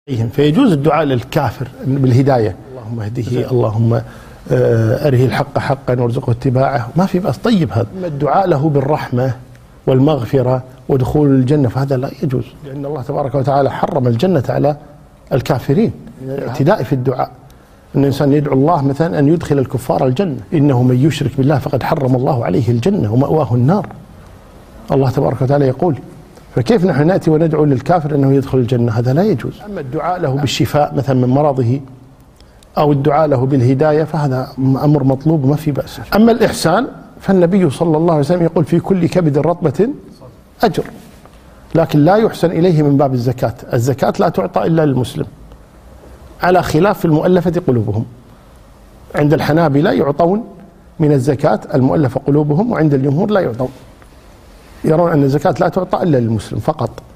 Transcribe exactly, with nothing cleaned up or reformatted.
فيجوز الدعاء للكافر بالهداية، اللهم اهده، اللهم أره الحق حقا وارزقه اتباعه، ما في بأس، طيب هذا. أما الدعاء له بالرحمة والمغفرة ودخول الجنة فهذا لا يجوز، لأن الله تبارك وتعالى حرم الجنة على الكافرين. الاعتداء في الدعاء أن الإنسان يدعو الله مثلا أن يدخل الكفار الجنة، إنه من يشرك بالله فقد حرم الله عليه الجنة ومأواه النار. الله تبارك وتعالى يقول، فكيف نحن نأتي وندعو للكافر أنه يدخل الجنة؟ هذا لا يجوز. أما الدعاء له بالشفاء مثلا من مرضه أو الدعاء له بالهداية فهذا أمر مطلوب ما في بأس. أما الإحسان فالنبي صلى الله عليه وسلم يقول في كل كبد رطبة أجر، لكن لا يحسن إليه من باب الزكاة. الزكاة لا تعطى إلا للمسلم، على خلاف المؤلفة قلوبهم. عند الحنابلة يعطون من الزكاة المؤلفة قلوبهم، وعند الجمهور لا يعطون، يرون أن الزكاة لا تعطى إلا للمسلم فقط.